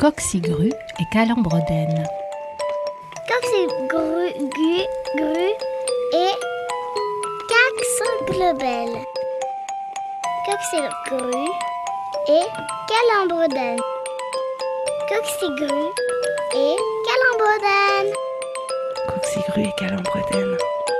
Coqsigru et Calembredaine. Coqsigru et Caxglobel. Coqsigru et Calembredaine. Coqsigru et Calembredaine. Coqsigru et Calembredaine.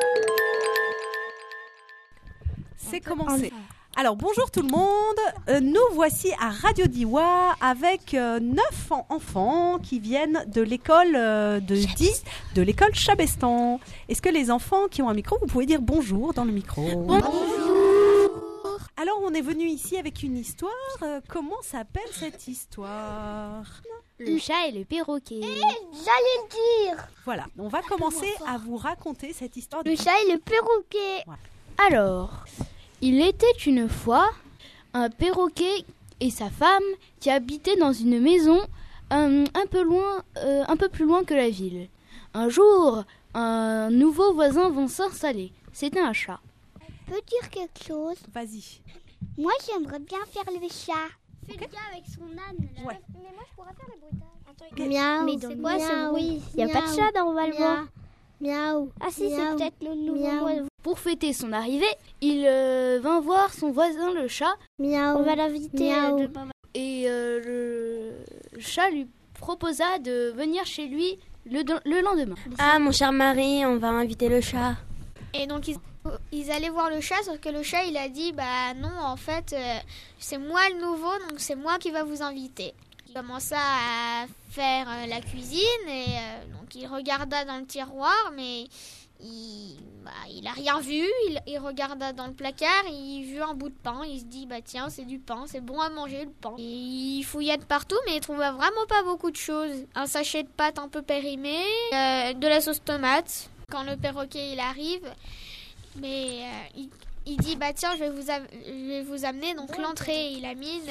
C'est commencé. Alors bonjour tout le monde, nous voici à Radio Diois avec 9 enfants qui viennent de l'école de l'école Chabestan. Est-ce que les enfants qui ont un micro, vous pouvez dire bonjour dans le micro? Bonjour. Alors on est venu ici avec une histoire, comment s'appelle cette histoire? Le chat et le perroquet. J'allais le dire. Voilà, on va commencer à vous raconter cette histoire. Le chat et le perroquet. Alors, il était une fois un perroquet et sa femme qui habitaient dans une maison un peu plus loin que la ville. Un jour, un nouveau voisin vint s'installer. C'était un chat. Je peux dire quelque chose? Vas-y. Moi, j'aimerais bien faire le chat. Fais le gars avec son âne. Là. Ouais. Mais moi, je pourrais faire le bruitage. Miaou. Mais c'est quoi ce bruit? Il n'y a pas de chat normalement. Miaou. Ah si, c'est peut-être le nouveau voisin. Pour fêter son arrivée, il vint voir son voisin le chat. Miaou. On va l'inviter. Et le chat lui proposa de venir chez lui le lendemain. Ah, mon cher mari, on va inviter le chat. Et donc ils allaient voir le chat, sauf que le chat il a dit bah non, en fait c'est moi le nouveau, donc c'est moi qui va vous inviter. Il commença à faire la cuisine et donc il regarda dans le tiroir, mais il a rien vu. Il regarda dans le placard, il vit un bout de pain, il se dit bah tiens, c'est du pain, c'est bon à manger le pain. Et il fouilla de partout, mais il trouva vraiment pas beaucoup de choses. Un sachet de pâte un peu périmé, de la sauce tomate. Quand le perroquet il arrive, mais il dit bah tiens, je vais vous amener donc l'entrée. Il amène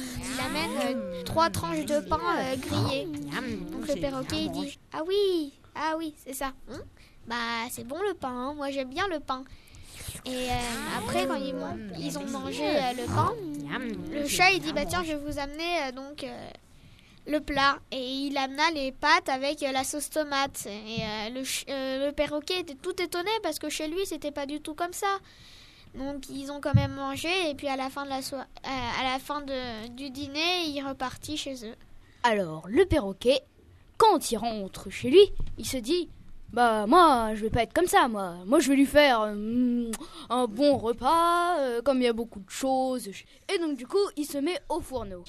3 tranches de pain grillées. Donc le perroquet il dit ah oui c'est ça. Bah c'est bon le pain, hein. Moi j'aime bien le pain. Et après quand ils ont mangé le pain, le chat il dit bah tiens, je vais vous amener le plat. Et il amena les pâtes avec la sauce tomate. Et le perroquet était tout étonné parce que chez lui c'était pas du tout comme ça. Donc ils ont quand même mangé et puis à la fin du dîner il repartit chez eux. Alors le perroquet, quand il rentre chez lui, il se dit bah moi je vais pas être comme ça, moi je vais lui faire un bon repas, comme il y a beaucoup de choses. Et donc du coup il se met au fourneau.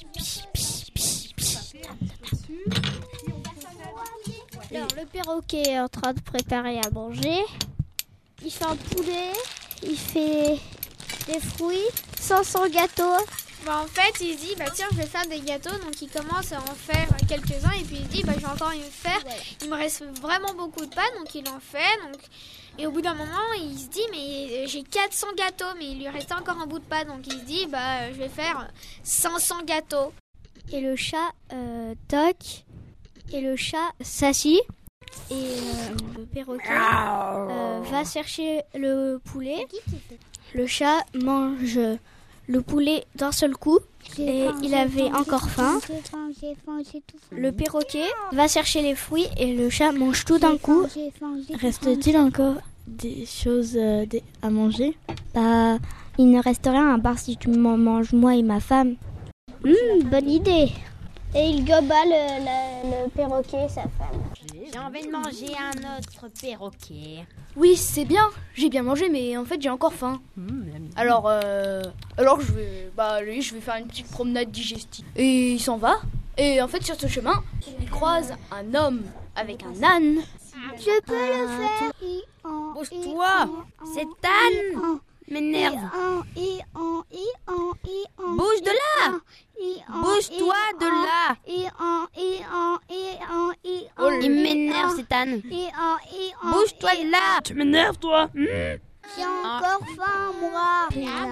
Alors le perroquet est en train de préparer à manger. Il fait un poulet, il fait des fruits, 500 gâteaux. Bah en fait il dit bah tiens, je vais faire des gâteaux. Donc il commence à en faire quelques-uns et puis il dit bah je vais encore en faire. Il me reste vraiment beaucoup de pâtes, donc il en fait. Et au bout d'un moment il se dit mais j'ai 400 gâteaux, mais il lui restait encore un bout de pâte. Donc il se dit bah je vais faire 500 gâteaux. Et le chat toque. Et le chat s'assit. Et le perroquet va chercher le poulet. Le chat mange le poulet d'un seul coup. Et il avait encore faim. Le perroquet va chercher les fruits et le chat mange tout d'un coup. Reste-t-il encore des choses à manger? Bah, il ne reste rien à part si tu m'en manges moi et ma femme. Bonne idée. Et il goba le perroquet et sa femme. J'ai envie de manger un autre perroquet. Oui c'est bien, j'ai bien mangé mais en fait j'ai encore faim. Alors je vais faire une petite promenade digestive. Et il s'en va. Et en fait sur ce chemin il croise un homme avec un âne. Je peux le faire. Bouge-toi, cet âne m'énerve. Bouge de là. Bouge-toi de là. Il m'énerve cet âne. Bouge-toi de là. Tu m'énerves toi. J'ai encore faim moi.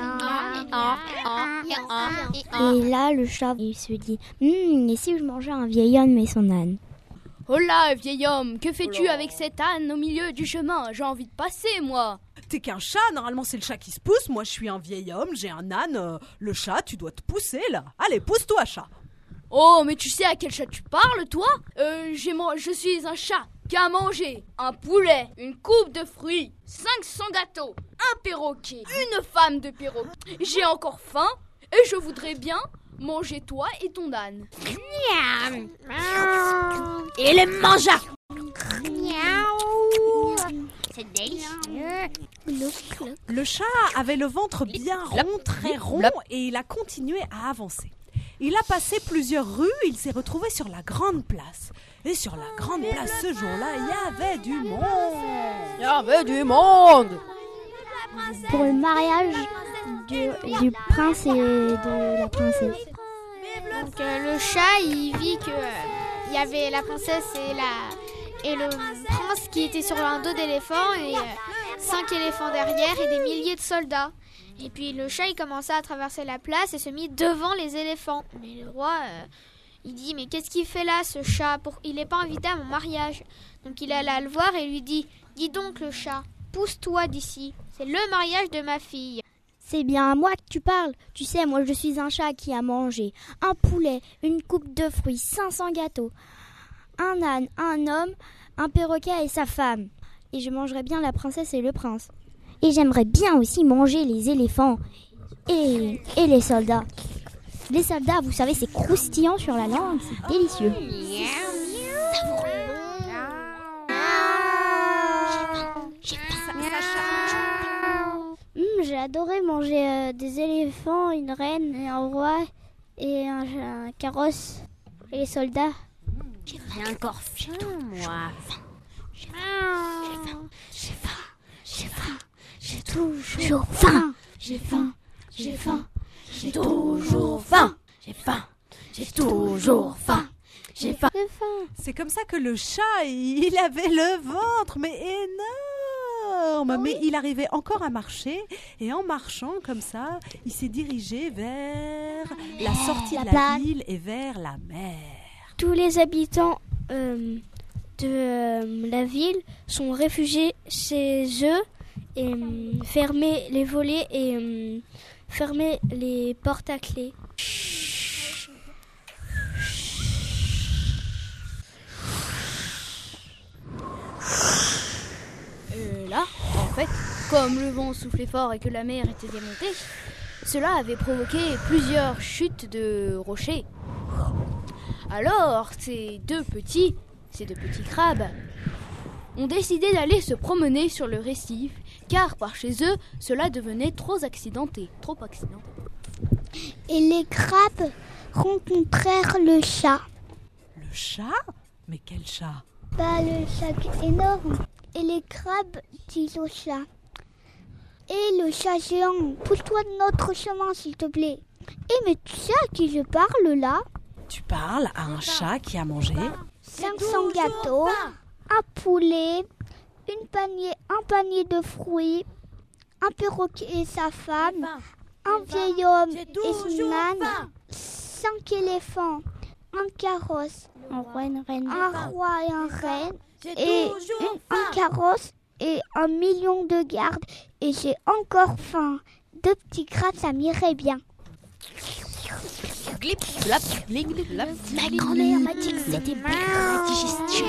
Et là, le chat, il se dit et si je mangeais un vieil homme et son âne? Oh là vieil homme, que fais-tu avec cet âne au milieu du chemin? J'ai envie de passer moi. T'es qu'un chat, normalement c'est le chat qui se pousse. Moi je suis un vieil homme, j'ai un âne. Le chat, tu dois te pousser là. Allez, pousse-toi chat. Oh, mais tu sais à quel chat tu parles, toi? Je suis un chat qui a mangé un poulet, une coupe de fruits, 500 gâteaux, un perroquet, une femme de perroquet. J'ai encore faim et je voudrais bien manger toi et ton âne. Et le mangea. C'est délicieux. Le chat avait le ventre bien rond, très rond, et il a continué à avancer. Il a passé plusieurs rues, il s'est retrouvé sur la grande place. Et sur la grande place, ce jour-là, il y avait du monde. Pour le mariage du prince et de la princesse. Donc le chat, il vit que il y avait la princesse et le prince qui étaient sur un dos d'éléphant et 5 éléphants derrière et des milliers de soldats. Et puis le chat, il commença à traverser la place et se mit devant les éléphants. Mais le roi, il dit, mais qu'est-ce qu'il fait là, ce chat? Il n'est pas invité à mon mariage. Donc il alla le voir et lui dit, dis donc le chat, pousse-toi d'ici. C'est le mariage de ma fille. C'est bien à moi que tu parles. Tu sais, moi je suis un chat qui a mangé un poulet, une coupe de fruits, 500 gâteaux, un âne, un homme, un perroquet et sa femme. Et je mangerais bien la princesse et le prince. Et j'aimerais bien aussi manger les éléphants et les soldats. Les soldats, vous savez, c'est croustillant sur la langue, c'est délicieux. J'ai adoré manger des éléphants, une reine et un roi et un carrosse et les soldats. J'ai encore faim, moi. J'ai toujours faim. J'ai faim. J'ai toujours faim. C'est comme ça que le chat, il avait le ventre, mais énorme. Mais il arrivait encore à marcher, et en marchant comme ça, il s'est dirigé vers la sortie de la ville et vers la mer. Tous les habitants de la ville sont réfugiés chez eux et fermer les volets et fermer les portes à clé. Là, en fait, comme le vent soufflait fort et que la mer était démontée, cela avait provoqué plusieurs chutes de rochers. Alors, ces deux petits crabes ont décidé d'aller se promener sur le récif, car par chez eux, cela devenait trop accidenté. Et les crabes rencontrèrent le chat. Le chat? Mais quel chat? Le chat énorme. Et les crabes disent au chat. Et le chat géant, pousse-toi de notre chemin, s'il te plaît. Mais tu sais à qui je parle là? Tu parles à un chat qui a mangé 500 gâteaux, un poulet, un panier de fruits, un perroquet et sa femme, un vieil homme et son âne, 5 éléphants, un carrosse, un roi et un reine, et un carrosse et 1 million de gardes. Et j'ai encore faim. 2 petits crabes, ça m'irait bien. Ma grand-mère m'a dit que c'était bon pour la digestion.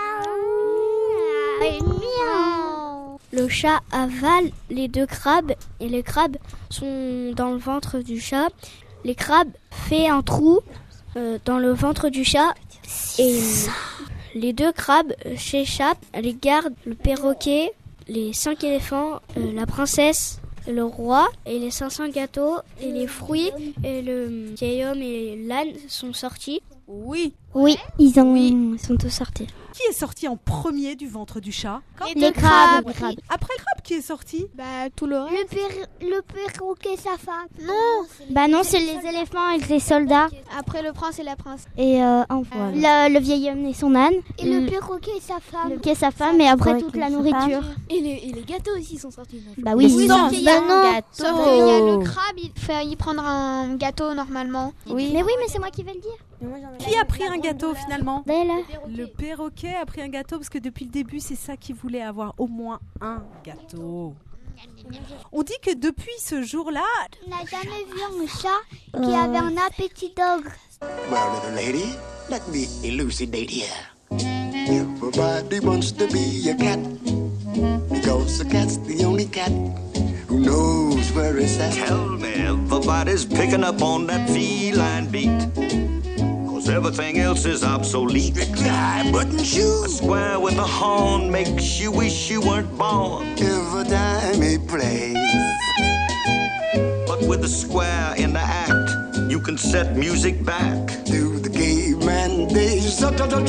Le chat avale les 2 crabes et les crabes sont dans le ventre du chat. Les crabes font un trou dans le ventre du chat et les 2 crabes s'échappent. Les gardes, le perroquet, les 5 éléphants, la princesse, le roi et les 500 gâteaux et les fruits et le vieil homme et l'âne sont sortis. Oui. Ils sont tous sortis. Qui est sorti en premier du ventre du chat? Les crabes. Après le crabe, qui est sorti? Tout le reste. Le perroquet et sa femme. Non, C'est les éléphants et les soldats. après le prince et la princesse. Et le vieil homme et son âne. Et le perroquet et sa femme. Le perroquet et sa femme, et après toute la nourriture. Et les gâteaux aussi sont sortis. Bah oui, Sauf qu'il y a non. Sauf qu'il y a le crabe, il fait y prendre un gâteau normalement. Mais c'est moi qui vais le dire. Qui a pris un gâteau finalement? Belle. Le perroquet a pris un gâteau parce que depuis le début, c'est ça qu'il voulait, avoir au moins un gâteau. On dit que depuis ce jour-là... Tu n'as jamais vu un chat qui avait un appétit d'ogre? Well, little lady, let me elucidate here. Everybody wants to be a cat, because a cat's the only cat who knows where it's at. Tell me, everybody's picking up on that feline beat, 'cause everything else is obsolete. Strictly high button shoes. A square with a horn makes you wish you weren't born. Every time he plays. But with the square in the act, you can set music back to the caveman days.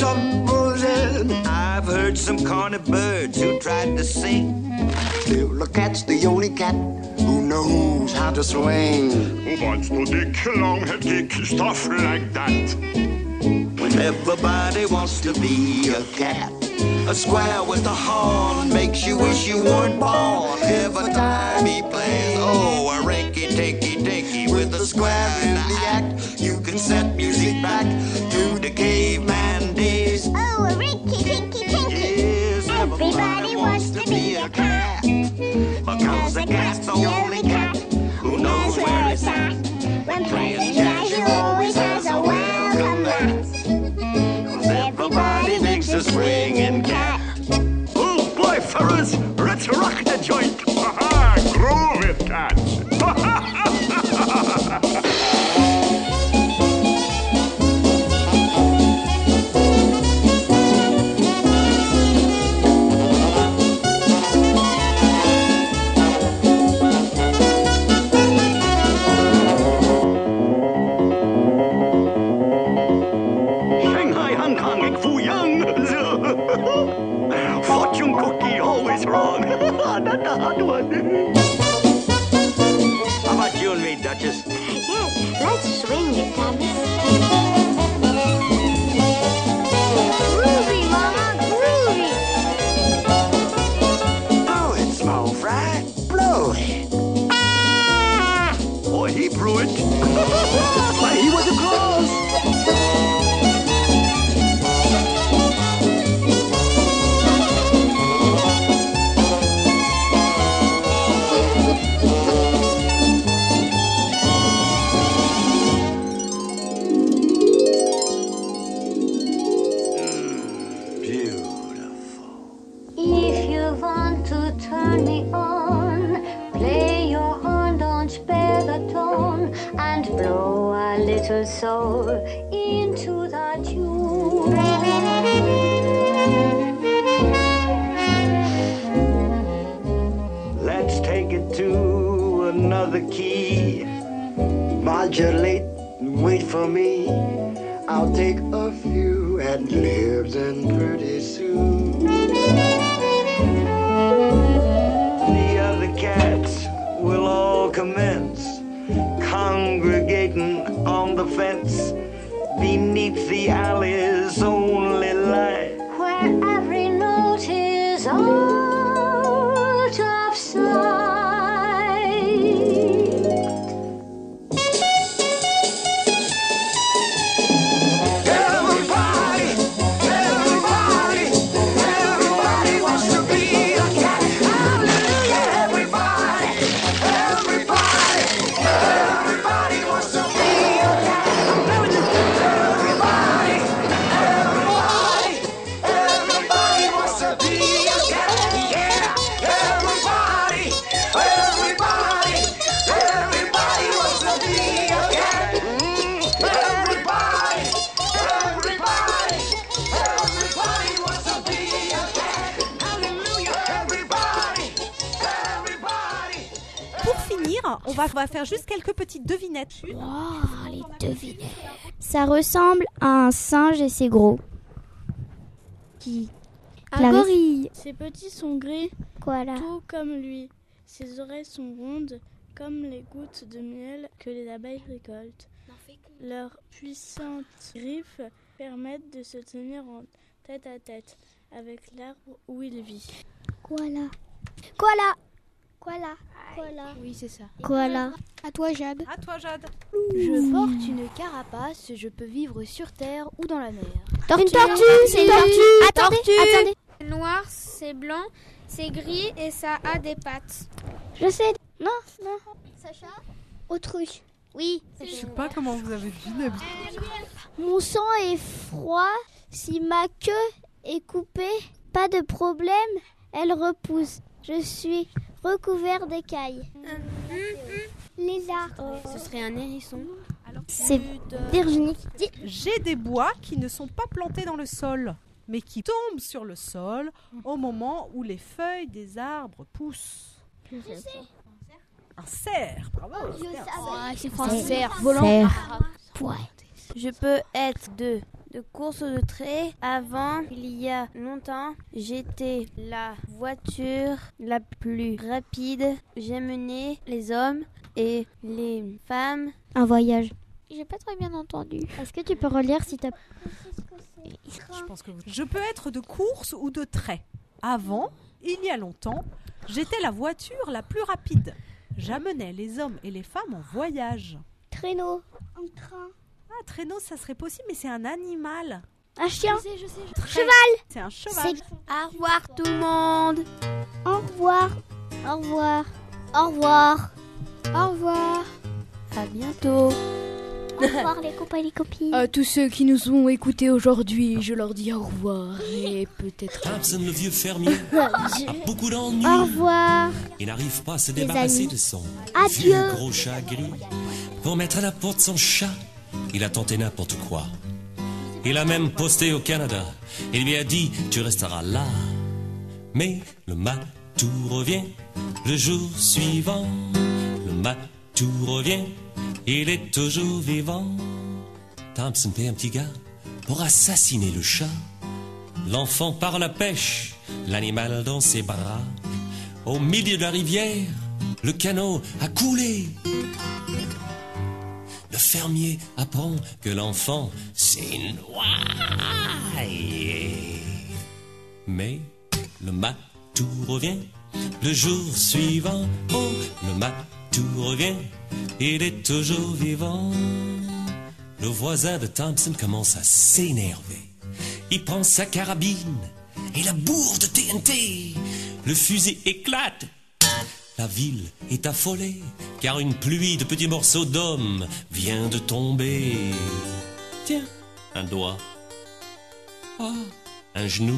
I've heard some corny birds who tried to sing. Still, the cat's the only cat who knows how to swing. Wants to dick, long-head kick, stuff like that. When everybody wants to be a cat, a square with a horn makes you wish you weren't born. Every time he plays, oh, a rinky-tinky-tinky with a square in the act, you can set music back to the caveman days. Oh, a rinky-tinky-tinky. Yes, everybody wants to be a cat, because the cat's the only cat who knows where it's at. When playing jazz, you always has a welcome mat. 'Cause everybody thinks a swinging cat. Oh boy, fellas, let's rock the joint. Ha-ha, groove it, cat. Shanghai, Hong Kong, ik voel young. Fortune cookie, always wrong. That's a hard one. How about you and me, Duchess? Yes, let's swing it, Thomas. Groovy, Mama, groovy. Blow it, small fry, blow it. Boy, he blew it. Why, he was close. If you want to turn me on, play your horn, don't spare the tone, and blow a little soul into the tune. Let's take it to another key. Modulate, wait for me. I'll take a few ad-libs and pretty soon. The other cats will all commence congregating on the fence beneath the alley's only light, Where every note is out of sight. Everybody wants to be a cat. Hallelujah, everybody wants to be a cat. Everybody wants to be a cat. Yeah, everybody wants to be a cat. Everybody wants to be a cat. Hallelujah, everybody. Pour finir, on va faire juste quelques petites devinettes. Les devinettes. Ça ressemble à un singe et c'est gros. Un Clarisse. gorille. Ses petits sont gris, Voilà. tout comme lui. Ses oreilles sont rondes, comme les gouttes de miel que les abeilles récoltent. Leurs puissantes griffes permettent de se tenir en tête à tête avec l'arbre où il vit. Koala. Oui, c'est ça. Koala. À toi, Jade. À toi, Jade. Je porte une carapace, je peux vivre sur terre ou dans la mer. Une tortue. C'est une tortue. Attendez. C'est noir, c'est blanc, C'est gris et ça a des pattes. Je sais. Non. Sacha? Autruche. Oui. Je sais pas comment vous avez deviné. Mon sang est froid. Si ma queue est coupée, pas de problème, elle repousse. Je suis recouvert d'écailles. Lézard. Ce serait un hérisson. C'est Virginie. J'ai des bois qui ne sont pas plantés dans le sol, mais qui tombent sur le sol au moment où les feuilles des arbres poussent. Un cerf, bravo. C'est français, volant. Je peux être de course de trait. Avant, il y a longtemps, j'étais la voiture la plus rapide. J'ai mené les hommes et les femmes. Un voyage. J'ai pas très bien entendu. Est-ce que tu peux relire si t'as... Je peux être de course ou de trait. Avant, il y a longtemps, j'étais la voiture la plus rapide. J'amenais les hommes et les femmes en voyage. Traîneau. Un train. Ah, traîneau, ça serait possible, mais c'est un animal. Un chien. Je sais. Cheval. C'est un cheval. Au revoir tout le monde. Au revoir. Au revoir. Au revoir. Au revoir. À bientôt. Au revoir les copains et les copines. À tous ceux qui nous ont écoutés aujourd'hui, je leur dis au revoir et peut-être... Thompson, le vieux fermier, a beaucoup d'ennuis. Au revoir. Il n'arrive pas à se débarrasser de son Adieu. vieux gros chat gris. Pour mettre à la porte son chat, il a tenté n'importe quoi. Il a même posté au Canada. Il lui a dit, tu resteras là. Mais le matou revient le jour suivant. Le matou revient, il est toujours vivant. Thompson paie un petit gars pour assassiner le chat. L'enfant part à la pêche, l'animal dans ses bras. Au milieu de la rivière, le canot a coulé. Le fermier apprend que l'enfant s'est noyé. Mais le matou revient le jour suivant. Oh, le matou revient, il est toujours vivant. Le voisin de Thompson commence à s'énerver. Il prend sa carabine et la bourre de TNT. Le fusil éclate. La ville est affolée, car une pluie de petits morceaux d'hommes vient de tomber. Tiens, un doigt. Oh, un genou.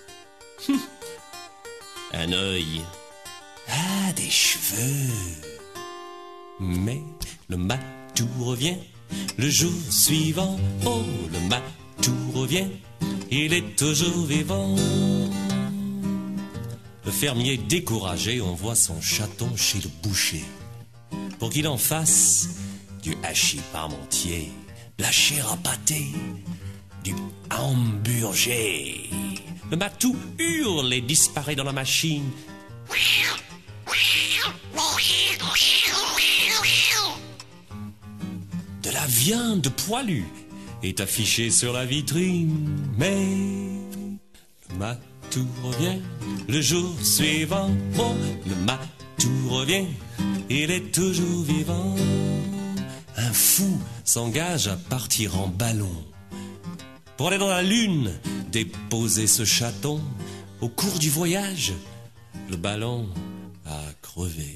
Un œil. Ah, des cheveux. Mais le matou revient le jour suivant. Oh, le matou revient, il est toujours vivant. Le fermier découragé envoie son chaton chez le boucher pour qu'il en fasse du hachis parmentier, de la chair à pâté, du hamburger. Le matou hurle et disparaît dans la machine. De la viande poilue est affichée sur la vitrine, mais le matou revient le jour suivant. Oh, le matou revient, il est toujours vivant. Un fou s'engage à partir en ballon pour aller dans la lune, déposer ce chaton. Au cours du voyage, le ballon a crevé.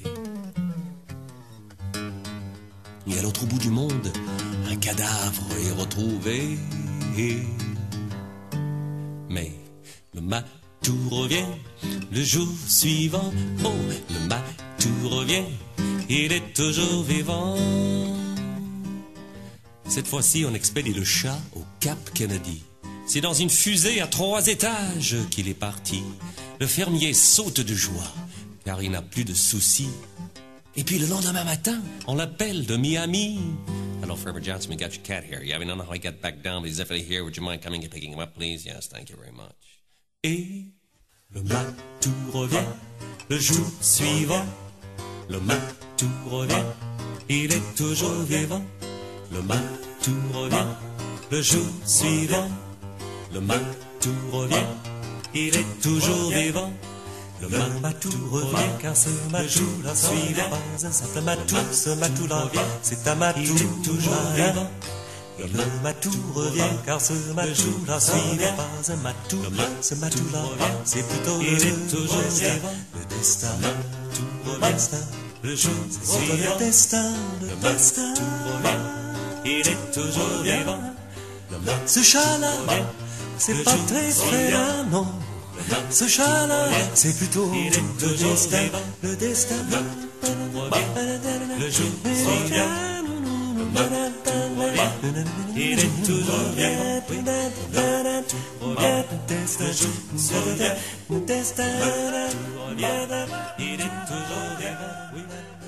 Et à l'autre bout du monde, un cadavre est retrouvé. Mais le matou revient le jour suivant. Oh, le matou revient, il est toujours vivant. Cette fois-ci, on expédie le chat au Cap Kennedy. C'est dans une fusée à 3 étages qu'il est parti. Le fermier saute de joie, car il n'a plus de soucis. Et puis le lendemain matin, on l'appelle de Miami. Hello, Farmer Johnson, we got your cat here. Yeah, we don't know how he got back down, but he's definitely here. Would you mind coming and picking him up, please? Yes, thank you very much. Et le matou revient le jour suivant. Le matou revient, il est toujours vivant. Le matou revient le jour suivant. Le matou revient, il est toujours vivant. Le matou revient car ce matou-là suivant. Pas un simple matou, ce matou-là, c'est un matou toujours vivant. Et le matou revient, car ce matou-là, ce n'est pas un matou. Ce matou-là, c'est plutôt le destin. Le destin, le destin, le jour, c'est le destin, le destin. Il est toujours vivant. Ce chat-là, c'est pas très fréquent, non. Ce chat-là, c'est plutôt le destin, le destin. Le jour revient. Il est toujours vivant. Le destin, il est toujours vivant.